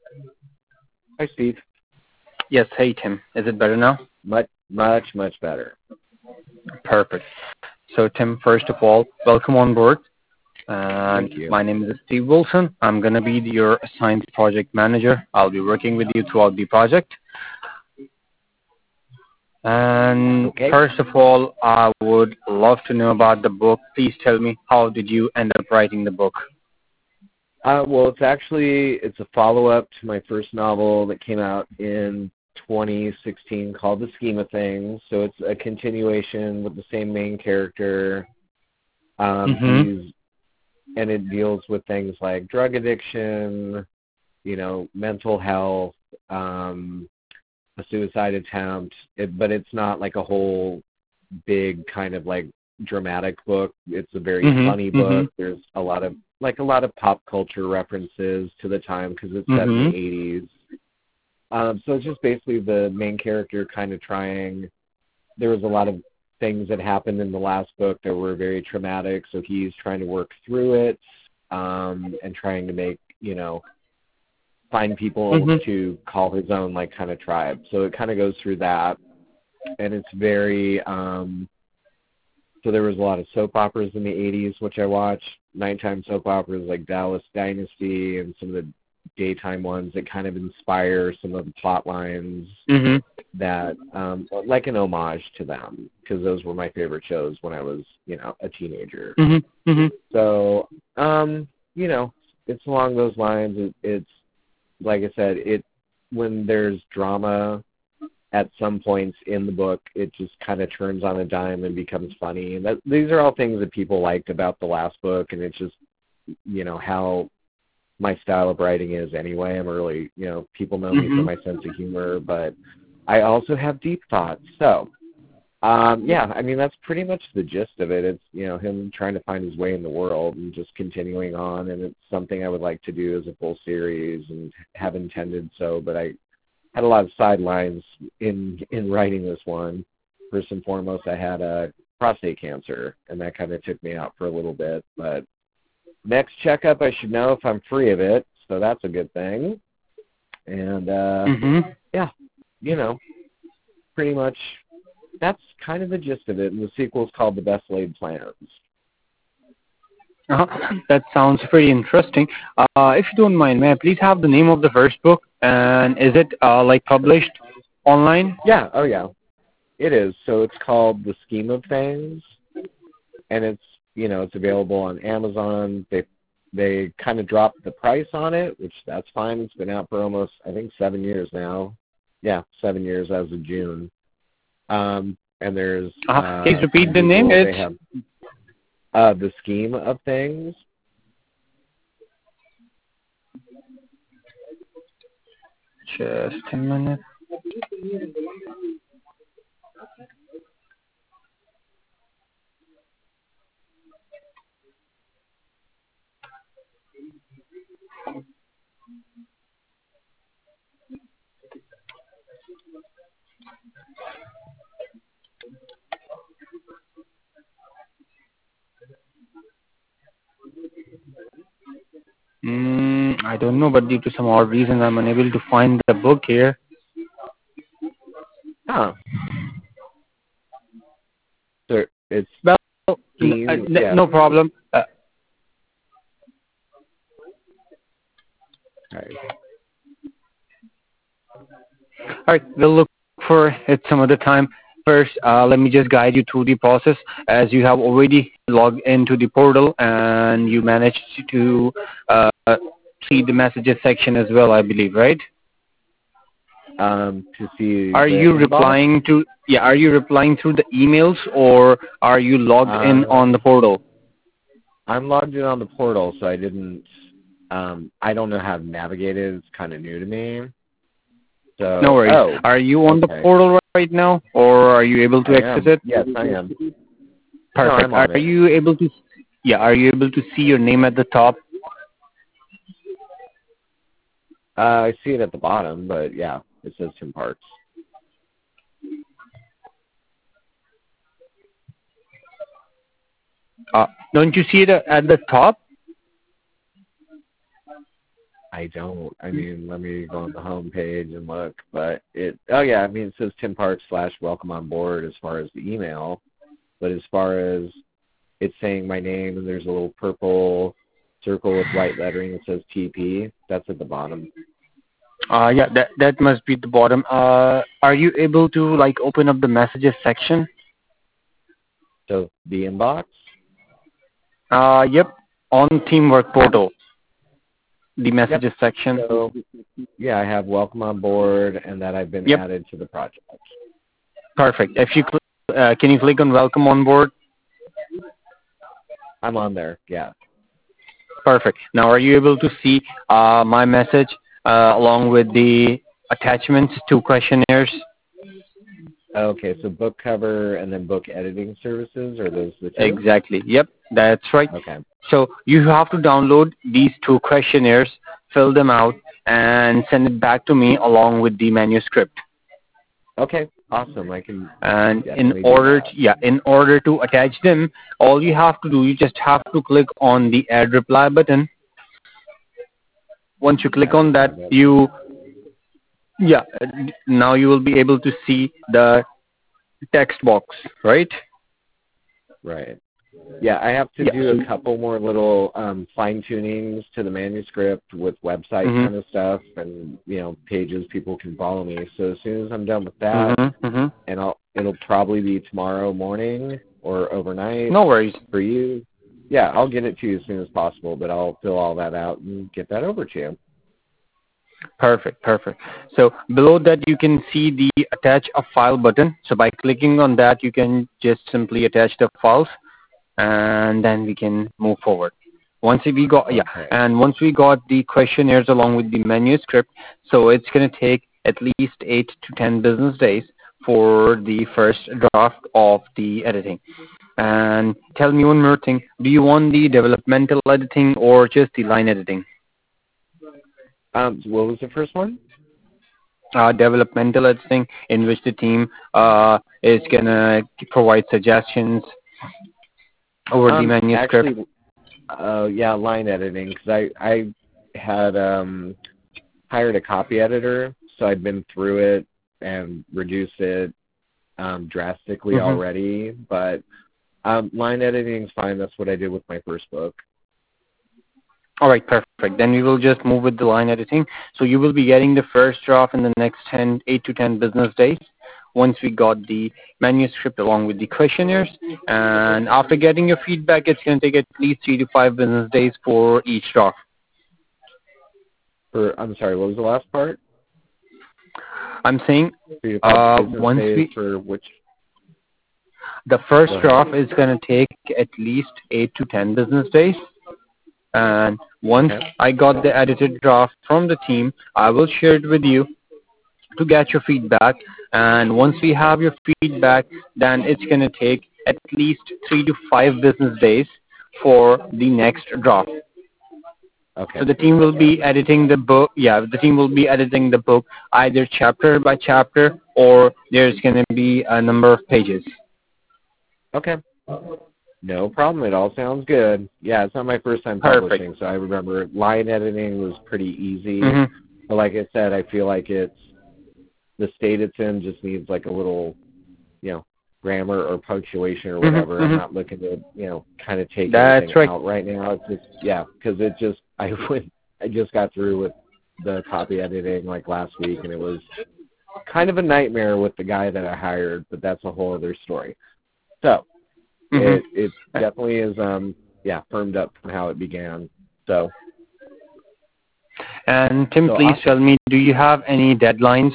Hi, Steve. Yes, hey Tim. Is it better now? Much better. Perfect. So Tim, first of all, welcome on board. And Thank you. my name is Steve Wilson. I'm gonna be your assigned project manager. I'll be working with you throughout the project. And Okay. first of all, I would love to know about the book. Please tell me, how did you end up writing the book? Well, it's a follow-up to my first novel that came out in 2016 called The Scheme of Things. So it's a continuation with the same main character. Mm-hmm. And it deals with things like drug addiction, mental health, a suicide attempt. But it's not like a whole big kind of like dramatic book. It's a very funny Mm-hmm. Mm-hmm. book. There's a lot of pop culture references to the time because it's set in the Mm-hmm. 80s. So it's just basically the main character kind of trying. There was a lot of things that happened in the last book that were very traumatic, so he's trying to work through it, and trying to make, find people Mm-hmm. to call his own, like, kind of tribe. So it kind of goes through that, and it's very, so there was a lot of soap operas in the 80s, which I watched, nighttime soap operas like Dallas Dynasty and some of the daytime ones that kind of inspire some of the plot lines Mm-hmm. that, like an homage to them, because those were my favorite shows when I was, a teenager. Mm-hmm. Mm-hmm. So, you know, it's along those lines. It's like I said, when there's drama at some points in the book, it just kind of turns on a dime and becomes funny. And these are all things that people liked about the last book, and it's just, how my style of writing is anyway. I'm really, people know me for Mm-hmm. my sense of humor, but I also have deep thoughts. So, yeah, I mean, that's pretty much the gist of it. It's, him trying to find his way in the world and just continuing on, and it's something I would like to do as a full series and have intended so, but I had a lot of sidelines in writing this one. First and foremost, I had prostate cancer, and that kind of took me out for a little bit, but next checkup, I should know if I'm free of it, so that's a good thing. And, Mm-hmm. yeah, pretty much that's kind of the gist of it. And the sequel's called The Best Laid Plans. That sounds pretty interesting. If you don't mind, may I please have the name of the first book, and is it like published online? Yeah, oh yeah, it is. So it's called The Scheme of Things, and it's available on Amazon. They kind of dropped the price on it, which that's fine. It's been out for almost, I think, 7 years now. Yeah, 7 years as of June. And there's Please repeat on the name. Google they It's have The Scheme of Things. just a minute. I don't know, but due to some odd reason, I'm unable to find the book here. Huh. So it's Well, Scheme, yeah. no problem. All right. All right, we'll look for it some other time. First, let me just guide you through the process. As you have already logged into the portal and you managed to see the messages section as well, I believe, right? To see Are the you inbox. replying to? Yeah, are you replying through the emails or are you logged in on the Um, portal? I'm logged in on the portal, so I don't know how to navigate it. It's kind of new to me. No So, worries. Are you on the okay. portal right now, or are you able to I access am. it? Yes, I am. No, Perfect. I'm Are on it. you able to? Yeah. Are you able to see your name at the top? I see it at the bottom, but yeah, it says Tim Parks. Don't you see it at the top? I don't. I mean, let me go on the home page and look. But it says Tim Parks / welcome on board as far as the email. But as far as it's saying my name and there's a little purple circle with white lettering that says TP, that's at the bottom. Yeah, that must be the bottom. Are you able to like open up the messages section? So the inbox? Yep, on Teamwork Portal, the messages section. So, yeah, I have welcome on board and that I've been added to the project. Perfect. If you can you click on welcome on board? I'm on there, yeah. Perfect. Now, are you able to see my message along with the attachments to questionnaires? Okay, so book cover and then book editing services, are those the two? Exactly. Yep, that's right. Okay. So you have to download these 2 questionnaires, fill them out, and send it back to me along with the manuscript. Okay, awesome. I can. And in order to attach them, all you have to do, you just have to click on the add reply button. Once you click on that, now you will be able to see the text box, right? Right. Yeah, I have to do a couple more little fine tunings to the manuscript with website kind of stuff and pages people can follow me. So as soon as I'm done with that, and it'll probably be tomorrow morning or overnight. No worries. For you. Yeah, I'll get it to you as soon as possible, but I'll fill all that out and get that over to you. Perfect. So below that you can see the attach a file button. So by clicking on that, you can just simply attach the files, and then we can move forward. Once we got the questionnaires along with the manuscript, so it's going to take at least 8 to 10 business days for the first draft of the editing. And tell me one more thing, do you want the developmental editing or just the line editing? What was the first one? Developmental editing, in which the team is going to provide suggestions over the manuscript. Actually, line editing, because I had hired a copy editor, so I'd been through it and reduced it drastically already. But line editing is fine. That's what I did with my first book. All right, perfect. Then we will just move with the line editing. So you will be getting the first draft in the next 8 to 10 business days once we got the manuscript along with the questionnaires. And after getting your feedback, it's going to take at least 3 to 5 business days for each draft. I'm sorry, what was the last part? I'm saying once for which? The first draft is going to take at least 8 to 10 business days. And once I got the edited draft from the team, I will share it with you to get your feedback. And once we have your feedback, then it's going to take at least 3 to 5 business days for the next draft. Okay. So the team will be editing the book. Yeah, the team will be editing the book either chapter by chapter, or there's going to be a number of pages. Okay. No problem. It all sounds good. Yeah, it's not my first time publishing, so I remember line editing was pretty easy. But like I said, I feel like the state it's in just needs like a little, grammar or punctuation or whatever. I'm not looking to, kind of take anything out right now. It's just, because I just got through with the copy editing like last week, and it was kind of a nightmare with the guy that I hired, but that's a whole other story. So it definitely is, firmed up from how it began. So. And Tim, please tell me, do you have any deadlines?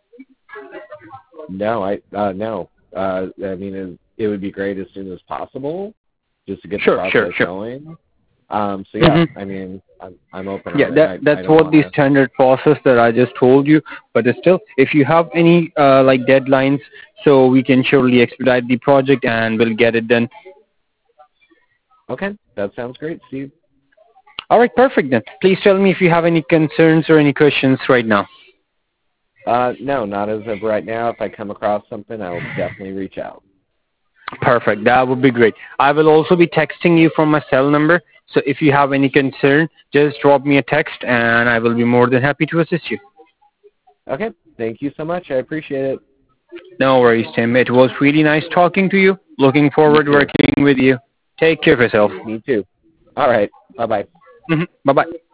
No, no. I mean, it would be great as soon as possible, just to get the process going. So I mean, I'm open. Yeah, that's what the standard process that I just told you. But still, if you have any like deadlines, so we can surely expedite the project and we'll get it done. Okay, that sounds great, Steve. All right, perfect then. Please tell me if you have any concerns or any questions right now. No, not as of right now. If I come across something, I will definitely reach out. Perfect. That would be great. I will also be texting you from my cell number. So if you have any concern, just drop me a text, and I will be more than happy to assist you. Okay. Thank you so much. I appreciate it. No worries, Tim. It was really nice talking to you. Looking You forward to too. working with you. Take care of yourself. Me too. All right. Bye-bye. Bye-bye.